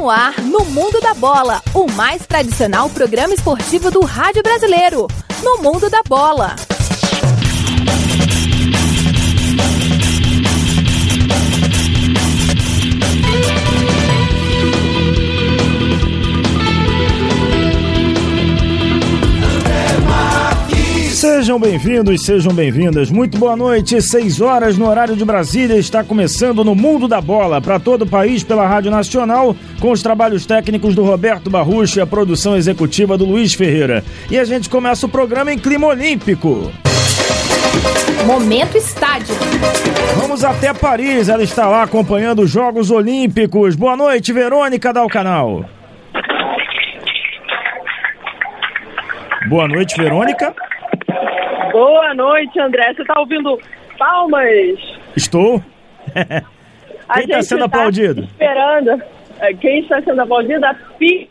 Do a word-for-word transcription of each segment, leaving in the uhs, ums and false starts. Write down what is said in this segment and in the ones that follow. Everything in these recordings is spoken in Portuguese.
no ar, no Mundo da Bola, o mais tradicional programa esportivo do rádio brasileiro. No Mundo da Bola. Sejam bem-vindos, sejam bem-vindas. Muito boa noite, seis horas no horário de Brasília. Está começando no Mundo da Bola, para todo o país pela Rádio Nacional, com os trabalhos técnicos do Roberto Barrucha e a produção executiva do Luiz Ferreira. E a gente começa o programa em clima olímpico. Momento Estádio. Vamos até Paris, ela está lá acompanhando os Jogos Olímpicos. Boa noite, Verônica Dalcanal. Boa noite, Verônica. Boa noite, André. Você tá ouvindo palmas? Estou. Quem está sendo tá aplaudido? Esperando. Quem está sendo aplaudido? A Pi.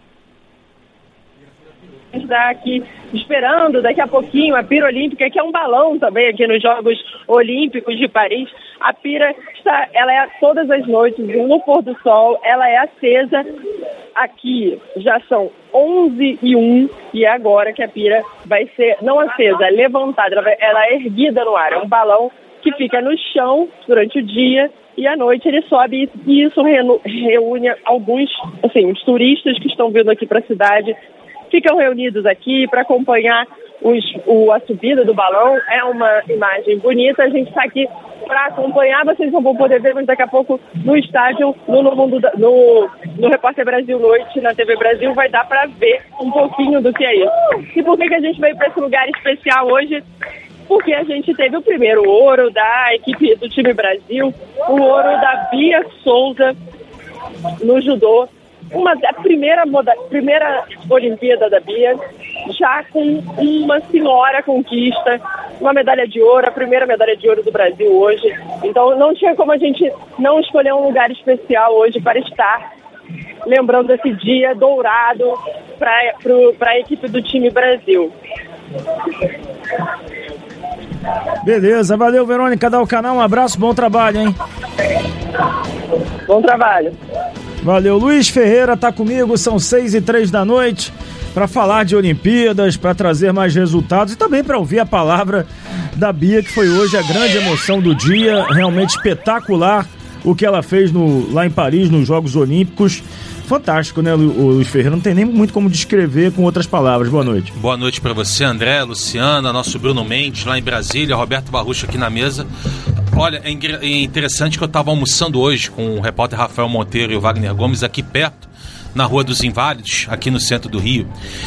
Está aqui esperando daqui a pouquinho a Pira Olímpica, que é um balão também aqui nos Jogos Olímpicos de Paris. A Pira está, ela é todas as noites no pôr do sol, ela é acesa. Aqui já são onze e um e é agora que a Pira vai ser, não acesa, é levantada, ela, vai, ela é erguida no ar. É um balão que fica no chão durante o dia e à noite ele sobe e isso reúne alguns, assim, os turistas que estão vindo aqui para a cidade. Ficam reunidos aqui para acompanhar os, o, a subida do balão. É uma imagem bonita. A gente está aqui para acompanhar. Vocês não vão poder ver, mas daqui a pouco no estádio, no, no, mundo da, no, no Repórter Brasil Noite, na T V Brasil, vai dar para ver um pouquinho do que é isso. E por que, que a gente veio para esse lugar especial hoje? Porque a gente teve o primeiro ouro da equipe do time Brasil, o ouro da Bia Souza no judô. Uma, a primeira, moda, primeira Olimpíada da Bia, já com uma senhora conquista, uma medalha de ouro, a primeira medalha de ouro do Brasil hoje. Então não tinha como a gente não escolher um lugar especial hoje para estar lembrando esse dia dourado para a equipe do time Brasil. Beleza, valeu, Verônica Dalcanal, um abraço, bom trabalho, hein? Bom trabalho. Valeu, Luiz Ferreira tá comigo, são seis e três da noite, para falar de Olimpíadas, para trazer mais resultados e também para ouvir a palavra da Bia, que foi hoje a grande emoção do dia, realmente espetacular o que ela fez no, lá em Paris, nos Jogos Olímpicos. Fantástico, né, Luiz Ferreira? Não tem nem muito como descrever com outras palavras. Boa noite. Boa noite para você, André, Luciana, nosso Bruno Mendes lá em Brasília, Roberto Barrucha aqui na mesa. Olha, é interessante que eu estava almoçando hoje com o repórter Rafael Monteiro e o Wagner Gomes aqui perto, na Rua dos Inválidos, aqui no centro do Rio.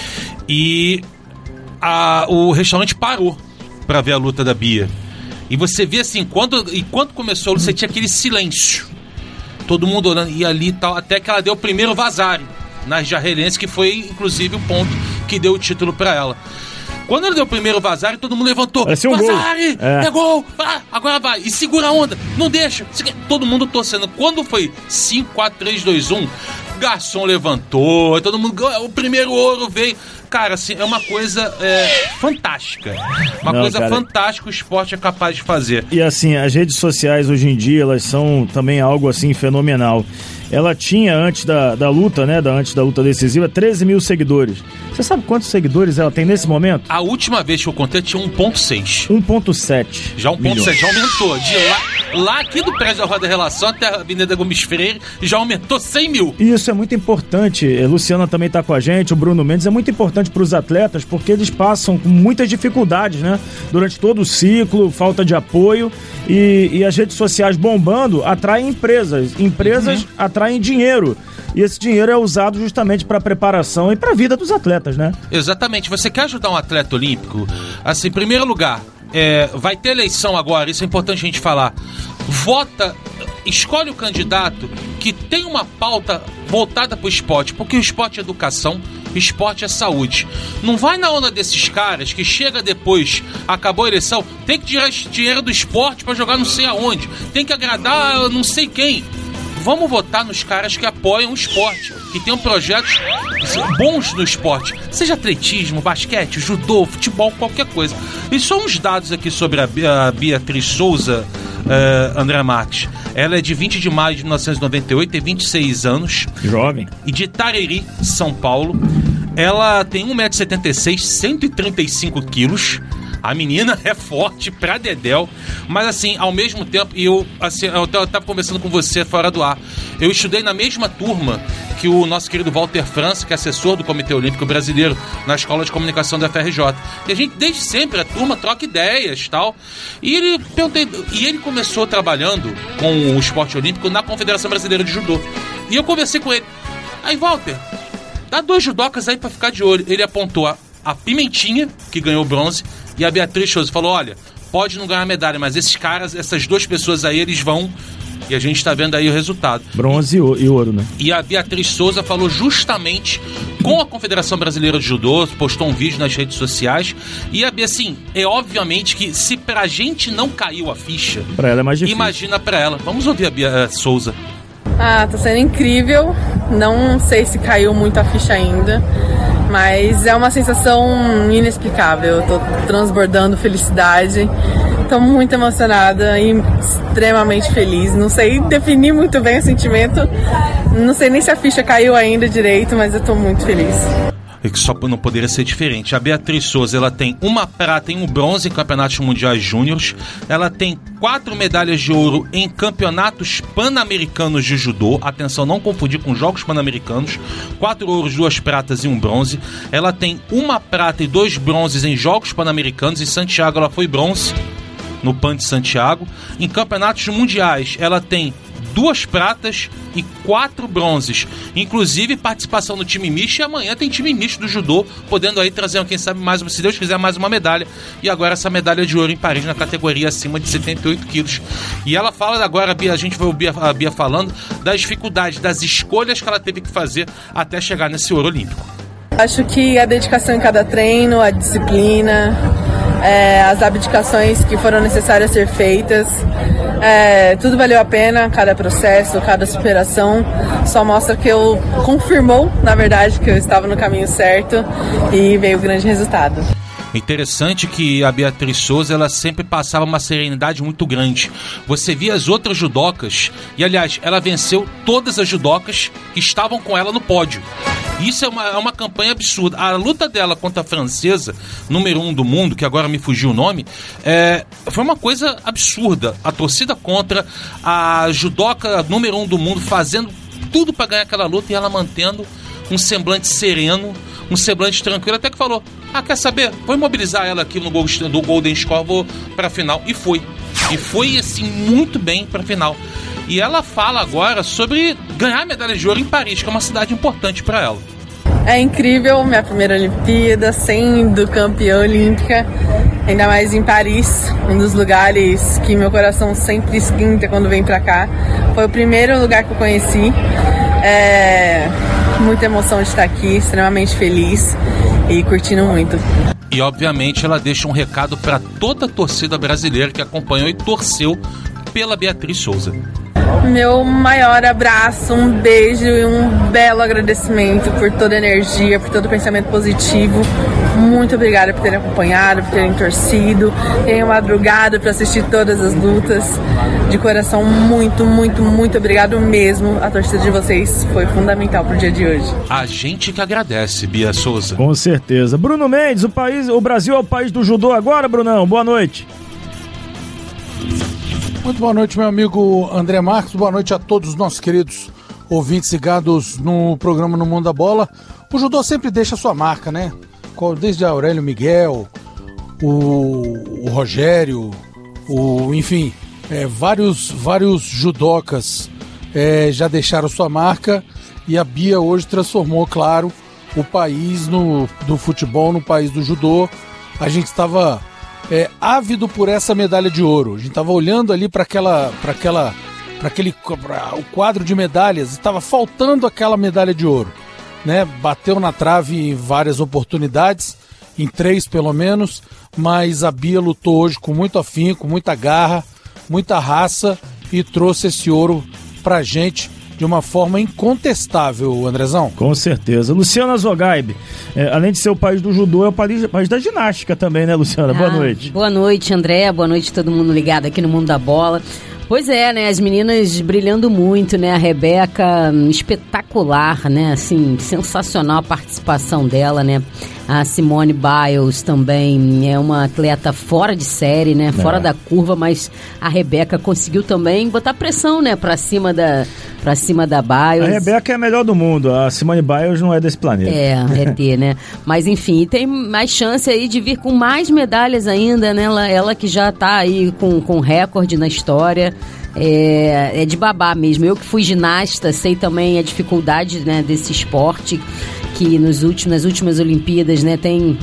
E a, o restaurante parou para ver a luta da Bia. E você vê assim, quando, e quando começou, você tinha aquele silêncio. Todo mundo olhando, e ali e tal, até que ela deu o primeiro vazário na Jarrelense, que foi inclusive o ponto que deu o título para ela. Quando ele deu o primeiro vazário, todo mundo levantou. Um Vazari! É. é gol! Ah, agora vai! E segura a onda! Não deixa! Todo mundo torcendo. Quando foi cinco, quatro, três, dois, um, o garçom levantou, todo mundo... O primeiro ouro veio... Cara, assim, é uma coisa é, fantástica. Uma Não, coisa cara... fantástica o esporte é capaz de fazer. E assim, as redes sociais hoje em dia, elas são também algo assim fenomenal. Ela tinha, antes da, da luta, né, da, antes da luta decisiva, treze mil seguidores. Você sabe quantos seguidores ela tem nesse momento? A última vez que eu contei tinha um ponto seis. um ponto sete. Já um ponto sete, já aumentou. De lá, lá aqui do prédio da Roda Relação até a Avenida Gomes Freire, já aumentou cem mil. E isso é muito importante. A Luciana também está com a gente, o Bruno Mendes. É muito importante para os atletas, porque eles passam com muitas dificuldades, né? Durante todo o ciclo, falta de apoio. E, e as redes sociais bombando atraem empresas. Empresas uhum. atraem dinheiro. E esse dinheiro é usado justamente para a preparação e para a vida dos atletas, né? Exatamente. Você quer ajudar um atleta olímpico? Assim, em primeiro lugar, é, vai ter eleição agora, isso é importante a gente falar. Vota, escolhe o candidato que tem uma pauta voltada para o esporte, porque o esporte é educação, o esporte é saúde. Não vai na onda desses caras que chega depois, acabou a eleição, tem que tirar dinheiro do esporte para jogar não sei aonde, tem que agradar não sei quem. Vamos votar nos caras que apoiam o esporte, que tenham projetos bons no esporte, seja atletismo, basquete, judô, futebol, qualquer coisa. E só uns dados aqui sobre a Beatriz Souza, uh, André Marques. Ela é de vinte de maio de mil novecentos e noventa e oito, tem vinte e seis anos. Jovem. E de Itariri, São Paulo. Ela tem um metro e setenta e seis, cento e trinta e cinco quilos. A menina é forte pra dedéu, mas assim, ao mesmo tempo, e eu, assim, eu tava conversando com você fora do ar, eu estudei na mesma turma que o nosso querido Walter França, que é assessor do Comitê Olímpico Brasileiro, na Escola de Comunicação da F R J. E a gente, desde sempre, a turma troca ideias e tal. E ele, perguntei, e ele começou trabalhando com o esporte olímpico na Confederação Brasileira de Judô. E eu conversei com ele. Aí, Walter, dá dois judocas aí pra ficar de olho. Ele apontou a, a Pimentinha, que ganhou bronze, e a Beatriz Souza. Falou, olha, pode não ganhar medalha, mas esses caras, essas duas pessoas aí, eles vão... E a gente tá vendo aí o resultado. Bronze e ouro, né? E a Beatriz Souza falou justamente com a Confederação Brasileira de Judô, postou um vídeo nas redes sociais. E, assim, é obviamente que se pra gente não caiu a ficha... Pra ela é mais difícil. Imagina pra ela. Vamos ouvir a Bia Souza. Ah, tá sendo incrível. Não sei se caiu muito a ficha ainda, mas é uma sensação inexplicável. Eu tô transbordando felicidade. Tô muito emocionada e extremamente feliz. Não sei definir muito bem o sentimento. Não sei nem se a ficha caiu ainda direito, mas eu tô muito feliz. E que só não poderia ser diferente. A Beatriz Souza, ela tem uma prata e um bronze em campeonatos mundiais júniores. Ela tem quatro medalhas de ouro em campeonatos pan-americanos de judô. Atenção, não confundir com jogos pan-americanos. Quatro ouros, duas pratas e um bronze. Ela tem uma prata e dois bronzes em jogos pan-americanos. Em Santiago, ela foi bronze no Pan de Santiago. Em campeonatos mundiais, ela tem duas pratas e quatro bronzes, inclusive participação no time misto, e amanhã tem time misto do judô, podendo aí trazer, quem sabe, mais, se Deus quiser, mais uma medalha, e agora essa medalha de ouro em Paris na categoria acima de setenta e oito quilos. E ela fala agora, a, Bia, a gente vai ouvir a Bia falando das dificuldades, das escolhas que ela teve que fazer até chegar nesse ouro olímpico. Acho que a dedicação em cada treino, a disciplina, é, as abdicações que foram necessárias ser feitas, é, tudo valeu a pena, cada processo, cada superação, só mostra que eu confirmou, na verdade, que eu estava no caminho certo e veio o grande resultado. Interessante que a Beatriz Souza, ela sempre passava uma serenidade muito grande. Você via as outras judocas, e aliás, ela venceu todas as judocas que estavam com ela no pódio. Isso é uma, é uma campanha absurda. A luta dela contra a francesa, número um do mundo, que agora me fugiu o nome, é, foi uma coisa absurda. A torcida contra, a judoca número um do mundo fazendo tudo para ganhar aquela luta e ela mantendo um semblante sereno, um semblante tranquilo, até que falou, ah, quer saber? Vou imobilizar ela aqui no gol, do Golden Score, vou pra final. E foi. E foi, assim, muito bem pra final. E ela fala agora sobre ganhar a medalha de ouro em Paris, que é uma cidade importante pra ela. É incrível, minha primeira Olimpíada, sendo campeã olímpica, ainda mais em Paris, um dos lugares que meu coração sempre esquenta quando vem pra cá. Foi o primeiro lugar que eu conheci. É... Muita emoção de estar aqui, extremamente feliz e curtindo muito. E obviamente ela deixa um recado para toda a torcida brasileira que acompanhou e torceu pela Beatriz Souza. Meu maior abraço, um beijo e um belo agradecimento por toda a energia, por todo o pensamento positivo. Muito obrigada por terem acompanhado, por terem torcido, terem madrugado para assistir todas as lutas. De coração, muito, muito, muito obrigado mesmo. A torcida de vocês foi fundamental pro dia de hoje. A gente que agradece, Bia Souza. Com certeza. Bruno Mendes, o, país, o Brasil é o país do judô agora, Brunão. Boa noite. Muito boa noite, meu amigo André Marques. Boa noite a todos os nossos queridos ouvintes ligados no programa No Mundo da Bola. O judô sempre deixa sua marca, né? Desde Aurélio Miguel, o, o Rogério, o, enfim, é, vários, vários judocas é, já deixaram sua marca, e a Bia hoje transformou, claro, o país no, do futebol no país do judô. A gente estava é, ávido por essa medalha de ouro. A gente estava olhando ali para aquela, para aquela, para aquele pra, o quadro de medalhas, estava faltando aquela medalha de ouro, né? Bateu na trave em várias oportunidades, em três pelo menos, mas a Bia lutou hoje com muito afinco, muita garra, muita raça e trouxe esse ouro pra gente. de uma forma incontestável, Andrezão. Com certeza. Luciana Zogaib, é, além de ser o país do judô, é o país, país da ginástica também, né, Luciana? Ah, boa noite. Boa noite, André. Boa noite todo mundo ligado aqui no Mundo da Bola. Pois é, né, as meninas brilhando muito, né, a Rebeca, espetacular, né, assim, sensacional a participação dela, né, a Simone Biles também é uma atleta fora de série, né, fora é. da curva, mas a Rebeca conseguiu também botar pressão, né, pra cima da, pra cima da Biles. A Rebeca é a melhor do mundo, a Simone Biles não é desse planeta. É, é ter, né, mas enfim, tem mais chance aí de vir com mais medalhas ainda, né, ela, ela que já tá aí com, com recorde na história. É, é de babá mesmo. Eu que fui ginasta, sei também a dificuldade, né, desse esporte que nos últimos, nas últimas Olimpíadas, né, tem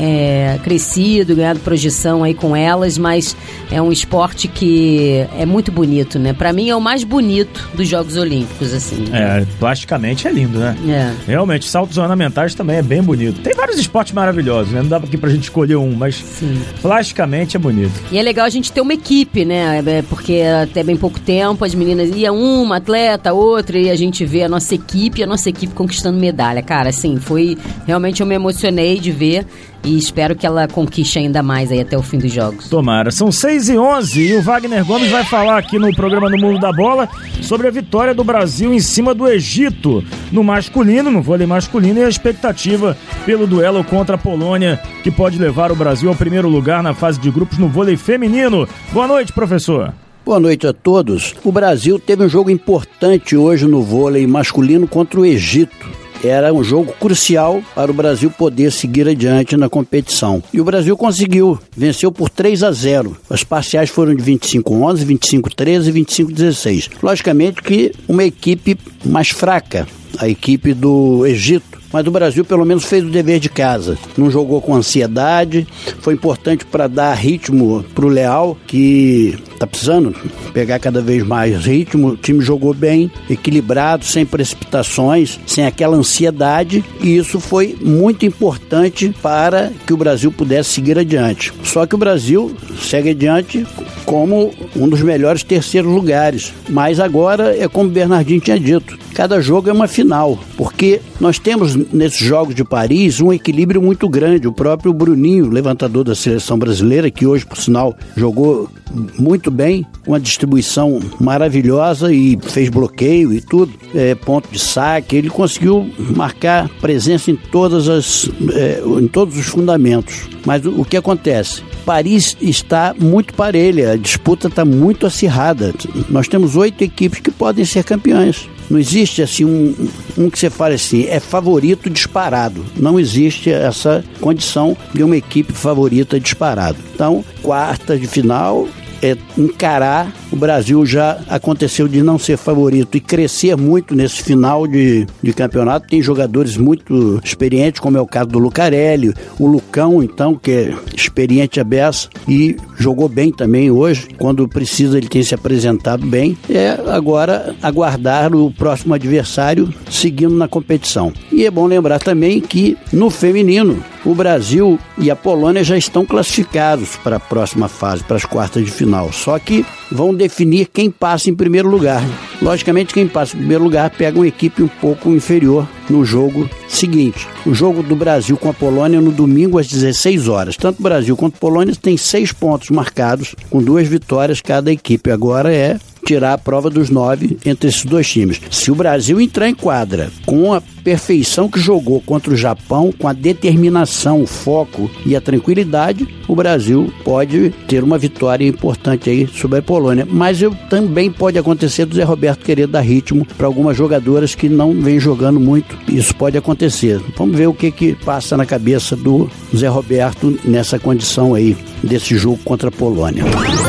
é, crescido, ganhado projeção aí com elas, mas é um esporte que é muito bonito, né? Pra mim é o mais bonito dos Jogos Olímpicos, assim. É, plasticamente é lindo, né? É. Realmente, saltos ornamentais também é bem bonito. Tem vários esportes maravilhosos, né? Não dá aqui pra gente escolher um, mas sim, plasticamente é bonito. E é legal a gente ter uma equipe, né? Porque até bem pouco tempo as meninas iam uma atleta, outra, e a gente vê a nossa equipe, a nossa equipe conquistando medalha. Cara, assim, foi... Realmente eu me emocionei de ver e espero que ela conquiste ainda mais aí até o fim dos jogos. Tomara. São seis e onze e o Wagner Gomes vai falar aqui no programa No Mundo da Bola sobre a vitória do Brasil em cima do Egito no masculino, no vôlei masculino, e a expectativa pelo duelo contra a Polônia, que pode levar o Brasil ao primeiro lugar na fase de grupos no vôlei feminino. Boa noite, professor. Boa noite a todos. O Brasil teve um jogo importante hoje no vôlei masculino contra o Egito. Era um jogo crucial para o Brasil poder seguir adiante na competição. E o Brasil conseguiu, venceu por três a zero. As parciais foram de vinte e cinco a onze, vinte e cinco a treze e vinte e cinco a dezesseis. Logicamente que uma equipe mais fraca, a equipe do Egito. Mas o Brasil pelo menos fez o dever de casa. Não jogou com ansiedade. Foi importante para dar ritmo para o Leal, que está precisando pegar cada vez mais ritmo. O time jogou bem, equilibrado, sem precipitações, sem aquela ansiedade. E isso foi muito importante para que o Brasil pudesse seguir adiante. Só que o Brasil segue adiante como um dos melhores terceiros lugares. Mas agora é como o Bernardinho tinha dito. Cada jogo é uma final, porque nós temos nesses Jogos de Paris um equilíbrio muito grande. O próprio Bruninho, levantador da seleção brasileira, que hoje, por sinal, jogou muito bem, uma distribuição maravilhosa e fez bloqueio e tudo, é, ponto de saque, ele conseguiu marcar presença em todas as, é, em todos os fundamentos. Mas o, o que acontece? Paris está muito parelha, a disputa está muito acirrada. Nós temos oito equipes que podem ser campeãs. Não existe assim um, um que você fale assim, é favorito disparado. Não existe essa condição de uma equipe favorita disparado. Então, quarta de final é encarar. O Brasil já aconteceu de não ser favorito e crescer muito nesse final de, de campeonato. Tem jogadores muito experientes, como é o caso do Lucarelli, o Lucão, então, que é experiente a beça e jogou bem também hoje. Quando precisa, ele tem se apresentado bem. É agora aguardar o próximo adversário seguindo na competição. E é bom lembrar também que no feminino, o Brasil e a Polônia já estão classificados para a próxima fase, para as quartas de final. Só que vão definir quem passa em primeiro lugar. Logicamente, quem passa em primeiro lugar pega uma equipe um pouco inferior no jogo seguinte. O jogo do Brasil com a Polônia no domingo às dezesseis horas. Tanto o Brasil quanto a Polônia tem seis pontos marcados, com duas vitórias cada equipe. Agora é tirar a prova dos nove entre esses dois times. Se o Brasil entrar em quadra com a perfeição que jogou contra o Japão, com a determinação, o foco e a tranquilidade, o Brasil pode ter uma vitória importante aí sobre a Polônia. Mas eu, também pode acontecer do Zé Roberto querer dar ritmo para algumas jogadoras que não vêm jogando muito. Isso pode acontecer. Vamos ver o que que passa na cabeça do Zé Roberto nessa condição aí desse jogo contra a Polônia.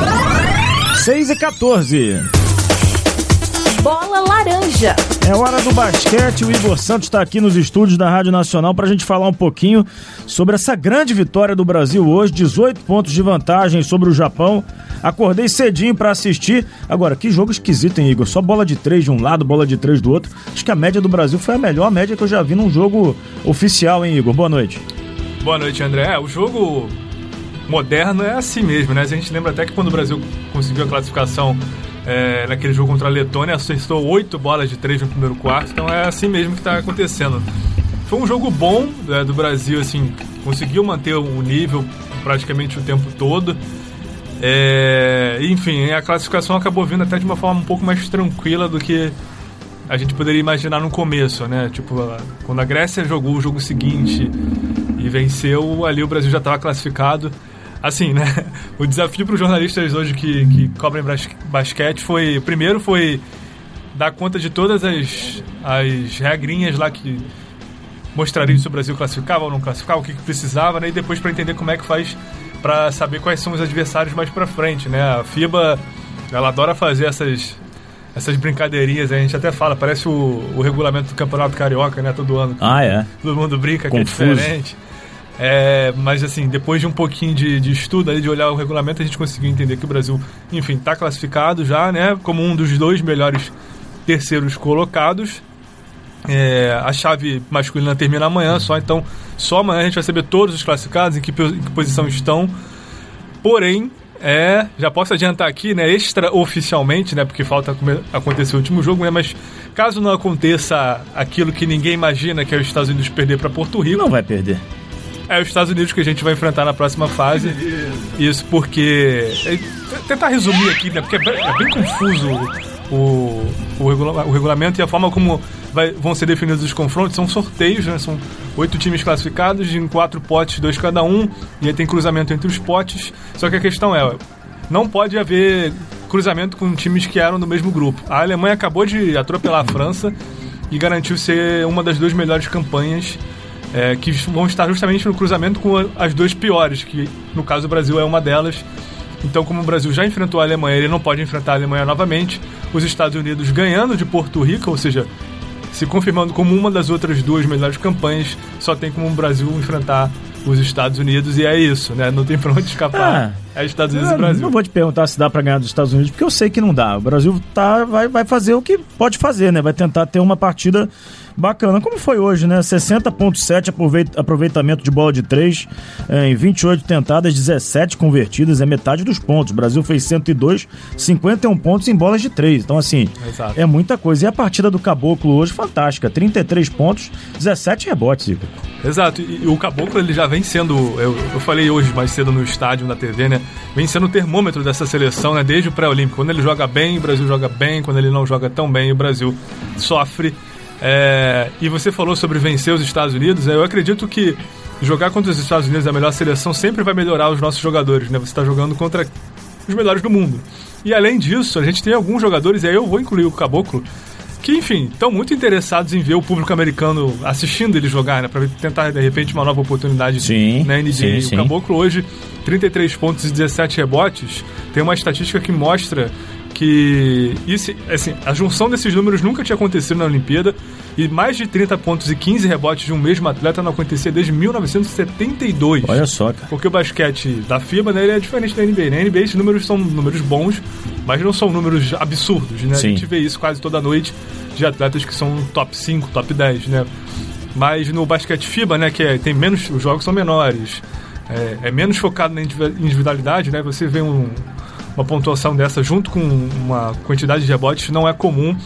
seis e quatorze. Bola Laranja. É hora do basquete. O Igor Santos está aqui nos estúdios da Rádio Nacional para a gente falar um pouquinho sobre essa grande vitória do Brasil hoje. dezoito pontos de vantagem sobre o Japão. Acordei cedinho para assistir. Agora, que jogo esquisito, hein, Igor? Só bola de três de um lado, bola de três do outro. Acho que a média do Brasil foi a melhor média que eu já vi num jogo oficial, hein, Igor? Boa noite. Boa noite, André. É, o jogo moderno é assim mesmo, né? A gente lembra até que quando o Brasil conseguiu a classificação é, naquele jogo contra a Letônia, acertou oito bolas de três no primeiro quarto, então é assim mesmo que está acontecendo. Foi um jogo bom, né, do Brasil, assim, conseguiu manter o nível praticamente o tempo todo. É, enfim, a classificação acabou vindo até de uma forma um pouco mais tranquila do que a gente poderia imaginar no começo, né? Tipo, quando a Grécia jogou o jogo seguinte e venceu, ali o Brasil já estava classificado. Assim, né? O desafio para os jornalistas hoje que, que cobrem basquete foi... Primeiro foi dar conta de todas as, as regrinhas lá que mostrariam se o Brasil classificava ou não classificava, o que, que precisava, né? E depois para entender como é que faz para saber quais são os adversários mais para frente, né? A FIBA, ela adora fazer essas, essas brincadeirinhas, a gente até fala, parece o, o regulamento do Campeonato Carioca, né? Todo ano. Ah, é? Todo mundo brinca, Confuso. Que é diferente. É, mas assim, depois de um pouquinho de, de estudo, ali, de olhar o regulamento, a gente conseguiu entender que o Brasil, enfim, está classificado já, né? Como um dos dois melhores terceiros colocados. É, a chave masculina termina amanhã só, então só amanhã a gente vai saber todos os classificados, em que, em que posição estão. Porém, é, já posso adiantar aqui, né, extraoficialmente, né, porque falta acontecer o último jogo, né, mas caso não aconteça aquilo que ninguém imagina, que é os Estados Unidos perder para Porto Rico. Não vai perder. É os Estados Unidos que a gente vai enfrentar na próxima fase. Isso porque... É, tentar resumir aqui, né, porque é bem, é bem confuso o, o, regula, o regulamento e a forma como vai, vão ser definidos os confrontos. São sorteios, né, são oito times classificados em quatro potes, dois cada um, e aí tem cruzamento entre os potes. Só que a questão é, não pode haver cruzamento com times que eram do mesmo grupo. A Alemanha acabou de atropelar a França e garantiu ser uma das duas melhores campanhas, é, que vão estar justamente no cruzamento com as duas piores, que no caso o Brasil é uma delas. Então, como o Brasil já enfrentou a Alemanha, ele não pode enfrentar a Alemanha novamente. Os Estados Unidos ganhando de Porto Rico, ou seja, se confirmando como uma das outras duas melhores campanhas, só tem como o Brasil enfrentar os Estados Unidos, e é isso, né? Não tem pra onde escapar. É, é Estados Unidos e Brasil. Não vou te perguntar se dá pra ganhar dos Estados Unidos, porque eu sei que não dá. O Brasil tá, vai, vai fazer o que pode fazer, né? Vai tentar ter uma partida bacana, como foi hoje, né? sessenta vírgula sete aproveitamento de bola de três, é, em vinte e oito tentadas, dezessete convertidas, é metade dos pontos. O Brasil fez cento e dois, cinquenta e um pontos em bolas de três. Então, assim, exato, é muita coisa. E a partida do Caboclo hoje, fantástica. trinta e três pontos, dezessete rebotes, Igor. Exato. E, e o Caboclo, ele já vem sendo, eu, eu falei hoje mais cedo no estádio, na T V, né? Vem sendo o termômetro dessa seleção, né? Desde o pré-olímpico. Quando ele joga bem, o Brasil joga bem. Quando ele não joga tão bem, o Brasil sofre. É, e você falou sobre vencer os Estados Unidos. Eu acredito que jogar contra os Estados Unidos, a melhor seleção, sempre vai melhorar os nossos jogadores, né? Você está jogando contra os melhores do mundo. E além disso, a gente tem alguns jogadores, e aí eu vou incluir o Caboclo, que, enfim, estão muito interessados em ver o público americano assistindo ele jogar, né? Para tentar, de repente, uma nova oportunidade, sim, na N B A. Sim, sim. O Caboclo hoje, trinta e três pontos e dezessete rebotes, tem uma estatística que mostra que isso, assim, a junção desses números nunca tinha acontecido na Olimpíada, e mais de trinta pontos e quinze rebotes de um mesmo atleta não acontecia desde mil novecentos e setenta e dois. Olha só, cara. Porque o basquete da FIBA, né, ele é diferente da N B A. Na N B A esses números são números bons, mas não são números absurdos, né? Sim. A gente vê isso quase toda noite de atletas que são top cinco, top dez, né? Mas no basquete FIBA, né, que é, tem menos, os jogos são menores, é, é menos focado na individualidade, né? Você vê um uma pontuação dessa junto com uma quantidade de rebotes não é comum.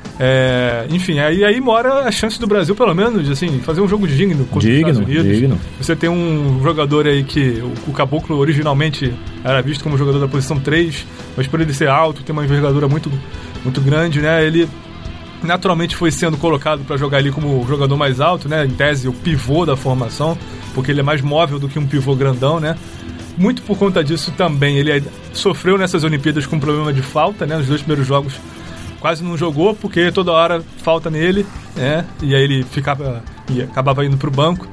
É, enfim, aí, aí mora a chance do Brasil, pelo menos, de assim, fazer um jogo digno contra digno, os Estados Unidos. Digno. Você tem um jogador aí que o, o Caboclo originalmente era visto como jogador da posição três, mas por ele ser alto, tem uma envergadura muito, muito grande, né? Ele naturalmente foi sendo colocado para jogar ali como o jogador mais alto, né? Em tese, o pivô da formação, porque ele é mais móvel do que um pivô grandão, né? Muito por conta disso também, ele sofreu nessas Olimpíadas com problema de falta, né? Nos dois primeiros jogos quase não jogou, porque toda hora falta nele, né? E aí ele ficava, e acabava indo pro banco.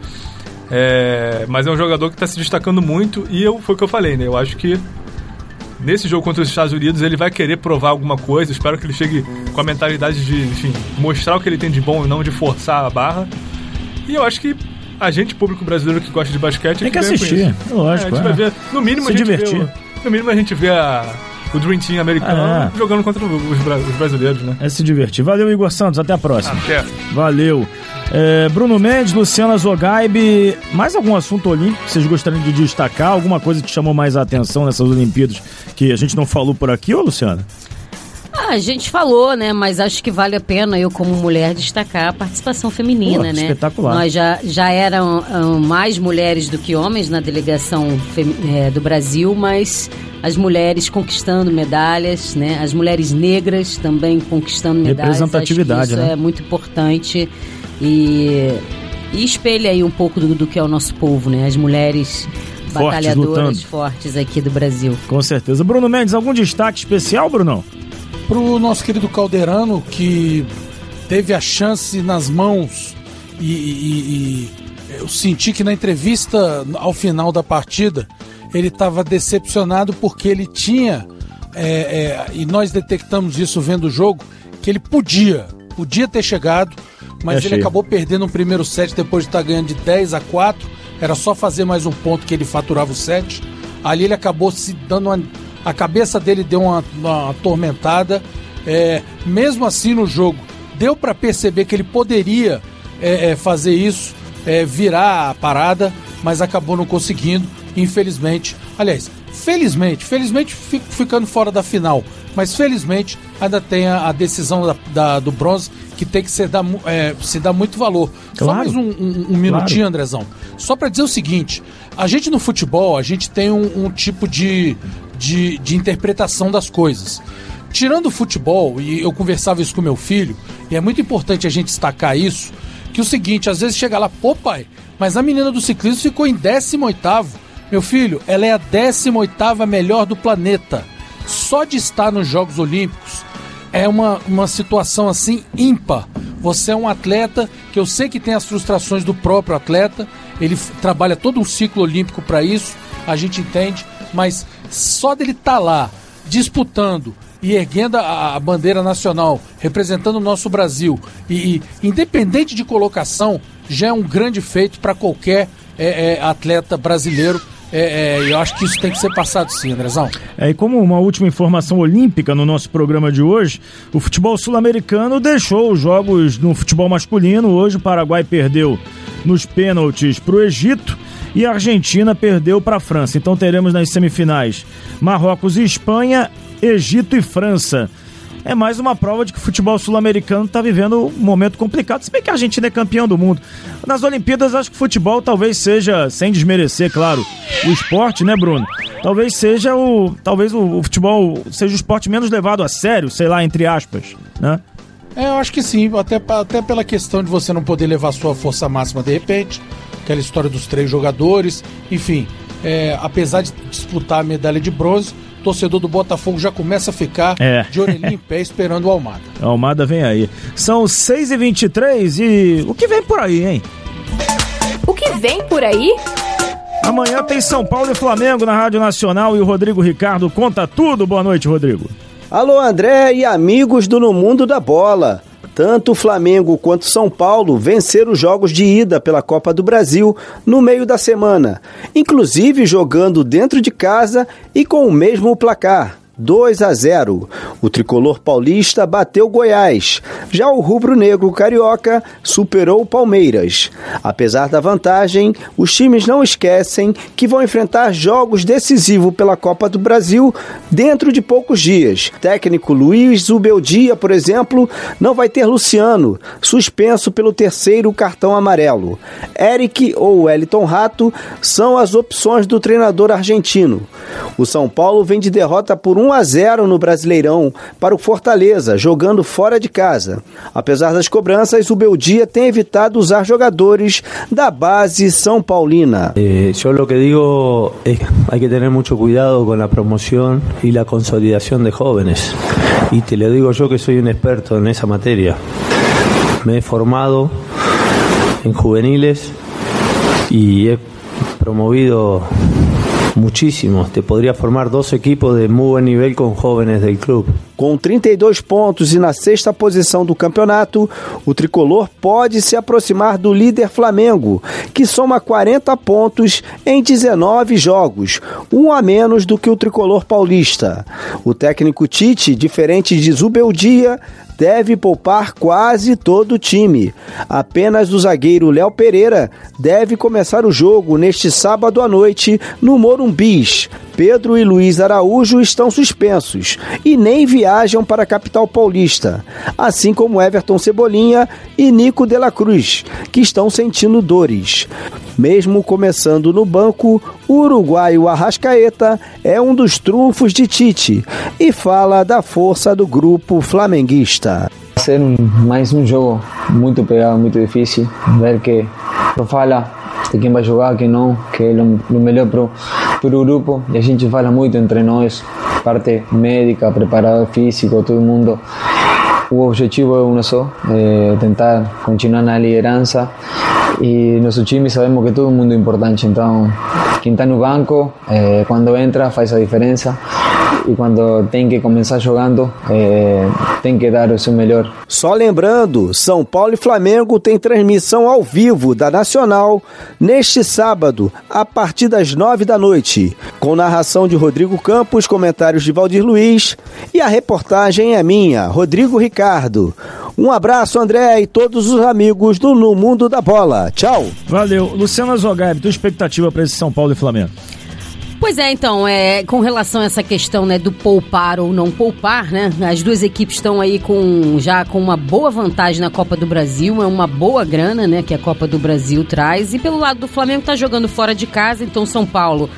É, mas é um jogador que está se destacando muito, e eu, foi o que eu falei, né? Eu acho que nesse jogo contra os Estados Unidos ele vai querer provar alguma coisa. Espero que ele chegue com a mentalidade de, enfim, mostrar o que ele tem de bom e não de forçar a barra. E eu acho que a gente, público brasileiro que gosta de basquete, tem que assistir, lógico. É, a gente é. vai ver, no mínimo se a gente divertir. Vê, no mínimo a gente vê a, o Dream Team americano ah, é. jogando contra os, os brasileiros, né? É se divertir. Valeu, Igor Santos, até a próxima. Até. Valeu. É, Bruno Mendes, Luciana Zogaibe, mais algum assunto olímpico que vocês gostariam de destacar? Alguma coisa que chamou mais a atenção nessas Olimpíadas que a gente não falou por aqui, ô Luciana? Ah, a gente falou, né? Mas acho que vale a pena eu, como mulher, destacar a participação feminina, Pô, né? Espetacular. Nós já, já eram um, mais mulheres do que homens na delegação fem, é, do Brasil, mas as mulheres conquistando medalhas, né? As mulheres negras também conquistando medalhas. Representatividade, acho que isso né? é muito importante e, e espelha aí um pouco do, do que é o nosso povo, né? As mulheres fortes, batalhadoras lutando. fortes aqui do Brasil. Com certeza. Bruno Mendes, algum destaque especial, Brunão? Pro nosso querido Calderano, que teve a chance nas mãos e, e, e eu senti que na entrevista ao final da partida ele estava decepcionado porque ele tinha, é, é, e nós detectamos isso vendo o jogo, que ele podia, podia ter chegado, mas é ele cheio. acabou perdendo o primeiro set depois de estar ganhando de dez a quatro, era só fazer mais um ponto que ele faturava o set. Ali ele acabou se dando uma, a cabeça dele deu uma, uma atormentada, é, mesmo assim no jogo deu para perceber que ele poderia é, é, fazer isso, é, virar a parada, mas acabou não conseguindo, infelizmente. Aliás, felizmente, felizmente fico ficando fora da final, mas felizmente ainda tem a, a decisão da, da, do bronze, que tem que ser dar, é, se dar muito valor. Claro. Só mais um, um, um minutinho, claro. Andrezão. Só para dizer o seguinte, a gente no futebol, a gente tem um, um tipo de, de, de interpretação das coisas. Tirando o futebol, e eu conversava isso com meu filho, e é muito importante a gente destacar isso, que o seguinte, às vezes chega lá, pô pai, mas a menina do ciclismo ficou em décimo oitavo. Meu filho, ela é a décima oitava melhor do planeta. Só de estar nos Jogos Olímpicos é uma, uma situação assim ímpar. Você é um atleta que eu sei que tem as frustrações do próprio atleta, ele f- trabalha todo um ciclo olímpico para isso, a gente entende, mas só dele estar lá disputando e erguendo a, a bandeira nacional, representando o nosso Brasil, e, e independente de colocação, já é um grande feito para qualquer é, é, atleta brasileiro. É, é, eu acho que isso tem que ser passado sim, Andrezão. É, e como uma última informação olímpica no nosso programa de hoje, o futebol sul-americano deixou os jogos no futebol masculino. Hoje o Paraguai perdeu nos pênaltis para o Egito e a Argentina perdeu para a França. Então teremos nas semifinais Marrocos e Espanha, Egito e França. É mais uma prova de que o futebol sul-americano está vivendo um momento complicado, se bem que a Argentina é campeão do mundo. Nas Olimpíadas, acho que o futebol talvez seja, sem desmerecer, claro, o esporte, né, Bruno? Talvez seja o, talvez o, o futebol seja o esporte menos levado a sério, sei lá, entre aspas, né? É, eu acho que sim, até, até pela questão de você não poder levar sua força máxima de repente, aquela história dos três jogadores, enfim, é, apesar de disputar a medalha de bronze, o torcedor do Botafogo já começa a ficar é. de orelhinha em pé esperando o Almada. A Almada vem aí. São seis e vinte e três e o que vem por aí, hein? O que vem por aí? Amanhã tem São Paulo e Flamengo na Rádio Nacional e o Rodrigo Ricardo conta tudo. Boa noite, Rodrigo. Alô, André e amigos do No Mundo da Bola. Tanto o Flamengo quanto São Paulo venceram os jogos de ida pela Copa do Brasil no meio da semana, inclusive jogando dentro de casa e com o mesmo placar. dois a zero. O tricolor paulista bateu Goiás. Já o rubro-negro carioca superou o Palmeiras. Apesar da vantagem, os times não esquecem que vão enfrentar jogos decisivos pela Copa do Brasil dentro de poucos dias. Técnico Luiz Ubeldia, por exemplo, não vai ter Luciano, suspenso pelo terceiro cartão amarelo. Eric ou Wellington Rato são as opções do treinador argentino. O São Paulo vem de derrota por um a zero no Brasileirão para o Fortaleza, jogando fora de casa. Apesar das cobranças, o Beldia tem evitado usar jogadores da base São Paulina. Eh, yo lo que digo es que hay que tener mucho cuidado con la promoción y la consolidación de jóvenes. Y te lo digo yo que soy un experto en esa materia. Me he formado en juveniles y he promovido muchísimos. Te podría formar dos equipos de muy buen nivel con jóvenes del club. Com trinta e dois pontos e na sexta posição do campeonato, o tricolor pode se aproximar do líder Flamengo, que soma quarenta pontos em dezenove jogos, um a menos do que o tricolor paulista. O técnico Tite, diferente de Zubeldia, deve poupar quase todo o time. Apenas o zagueiro Léo Pereira deve começar o jogo neste sábado à noite no Morumbis. Pedro e Luiz Araújo estão suspensos e nem viajam viajam para a capital paulista, assim como Everton Cebolinha e Nico de la Cruz, que estão sentindo dores. Mesmo começando no banco, o uruguaio Arrascaeta é um dos trunfos de Tite e fala da força do grupo flamenguista. Vai ser um, mais um jogo muito pegado, muito difícil, ver que não fala de quem vai jogar, quem não, que é o melhor para o grupo, e a gente fala muito entre nós, parte médica, preparador físico, todo mundo. O objetivo é um só, é tentar continuar na liderança, e nosso time sabemos que todo mundo é importante, então quem está no banco, é, quando entra faz a diferença, e quando tem que começar jogando, é, tem que dar o seu melhor. Só lembrando, São Paulo e Flamengo tem transmissão ao vivo da Nacional neste sábado, a partir das nove da noite, com narração de Rodrigo Campos, comentários de Valdir Luiz, e a reportagem é minha, Rodrigo Ricardo. Um abraço, André, e todos os amigos do No Mundo da Bola. Tchau. Valeu. Luciana Zogaib, tua expectativa para esse São Paulo e Flamengo? Pois é, então, é, com relação a essa questão, né, do poupar ou não poupar, né, as duas equipes estão aí com, já com uma boa vantagem na Copa do Brasil, é uma boa grana, né, que a Copa do Brasil traz, e pelo lado do Flamengo tá jogando fora de casa, então São Paulo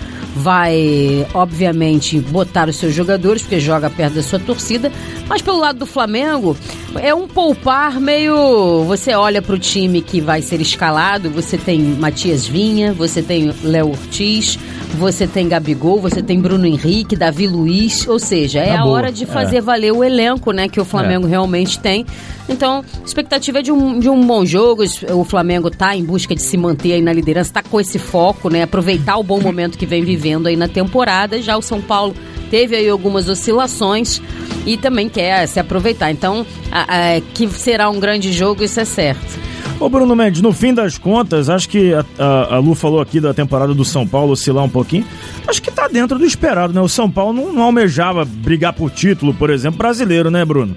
vai, obviamente, botar os seus jogadores, porque joga perto da sua torcida, mas pelo lado do Flamengo, é um poupar meio... Você olha pro time que vai ser escalado, você tem Matias Vinha, você tem Léo Ortiz, você tem Gabigol, você tem Bruno Henrique, Davi Luiz, ou seja, é tá a boa. hora de fazer é. valer o elenco, né, que o Flamengo é. realmente tem. Então, expectativa é de um, de um bom jogo, o Flamengo tá em busca de se manter aí na liderança, tá com esse foco, né, aproveitar o bom momento que vem vivendo aí na temporada. Já o São Paulo teve aí algumas oscilações e também quer se aproveitar. Então, a, a, que será um grande jogo, isso é certo. Ô Bruno Mendes, no fim das contas, acho que a, a, a Lu falou aqui da temporada do São Paulo oscilar um pouquinho, acho que tá dentro do esperado, né? O São Paulo não, não almejava brigar por título, por exemplo, brasileiro, né, Bruno?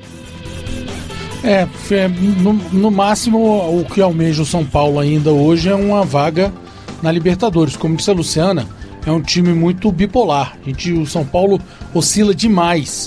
É, no, no máximo o que almeja o São Paulo ainda hoje é uma vaga na Libertadores. Como disse a Luciana, é um time muito bipolar. A gente, o São Paulo oscila demais,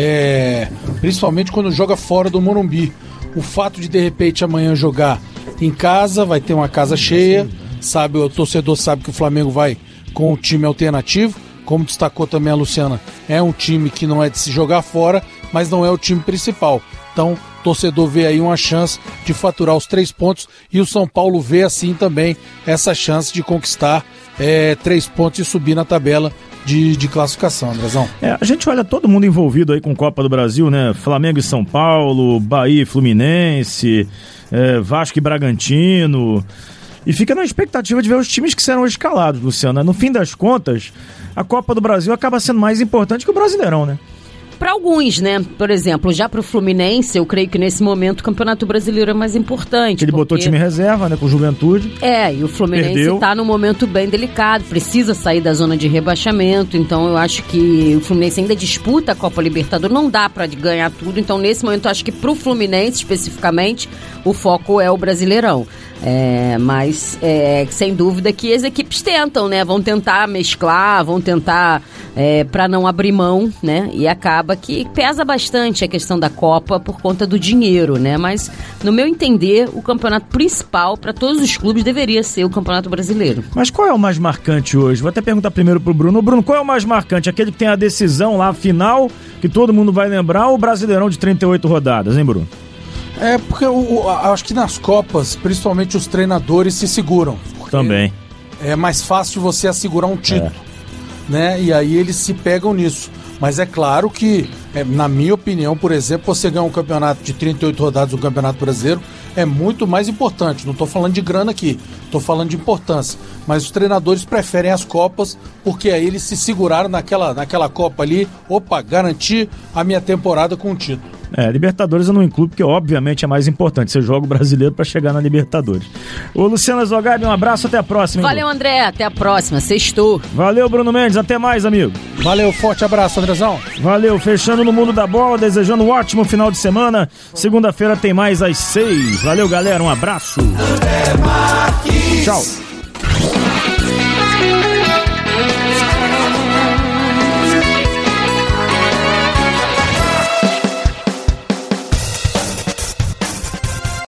é, principalmente quando joga fora do Morumbi. O fato de de repente amanhã jogar em casa, vai ter uma casa cheia, sabe, o torcedor sabe que o Flamengo vai com o time alternativo, como destacou também a Luciana, é um time que não é de se jogar fora, mas não é o time principal. Então, o torcedor vê aí uma chance de faturar os três pontos e o São Paulo vê assim também essa chance de conquistar é, três pontos e subir na tabela de, de classificação, Andrezão. É, a gente olha todo mundo envolvido aí com Copa do Brasil, né? Flamengo e São Paulo, Bahia e Fluminense, é, Vasco e Bragantino, e fica na expectativa de ver os times que serão escalados, Luciana. No fim das contas, a Copa do Brasil acaba sendo mais importante que o Brasileirão, né? Para alguns, né? Por exemplo, já para o Fluminense, eu creio que nesse momento o Campeonato Brasileiro é mais importante. Ele porque... botou time em reserva, né? Com Juventude. É, e o Fluminense está num momento bem delicado, precisa sair da zona de rebaixamento, então eu acho que o Fluminense ainda disputa a Copa Libertadores, não dá para ganhar tudo, então nesse momento eu acho que para o Fluminense especificamente, o foco é o Brasileirão. É, mas é, sem dúvida que as equipes tentam, né? Vão tentar mesclar, vão tentar é, para não abrir mão, né? E acaba que pesa bastante a questão da Copa por conta do dinheiro, né? Mas no meu entender, o campeonato principal para todos os clubes deveria ser o Campeonato Brasileiro. Mas qual é o mais marcante hoje? Vou até perguntar primeiro pro Bruno. Bruno, qual é o mais marcante? Aquele que tem a decisão lá final, que todo mundo vai lembrar, ou o Brasileirão de trinta e oito rodadas, hein, Bruno? É, porque eu, eu acho que nas Copas, principalmente os treinadores se seguram. Também. É mais fácil você assegurar um título, é. né? E aí eles se pegam nisso. Mas é claro que, é, na minha opinião, por exemplo, você ganhar um campeonato de trinta e oito rodadas do Campeonato Brasileiro é muito mais importante. Não estou falando de grana aqui, estou falando de importância. Mas os treinadores preferem as Copas porque aí eles se seguraram naquela, naquela Copa ali. Opa, garantir a minha temporada com o título. É, Libertadores eu não incluo porque obviamente é mais importante. Você joga o brasileiro para chegar na Libertadores. Ô Luciana Zogaib, um abraço, até a próxima. Valeu, hein, André, até a próxima, sextou. Valeu, Bruno Mendes, até mais, amigo. Valeu, forte abraço, Andrezão. Valeu, fechando no Mundo da Bola, desejando um ótimo final de semana. Segunda-feira tem mais às seis. Valeu, galera, um abraço. Tchau.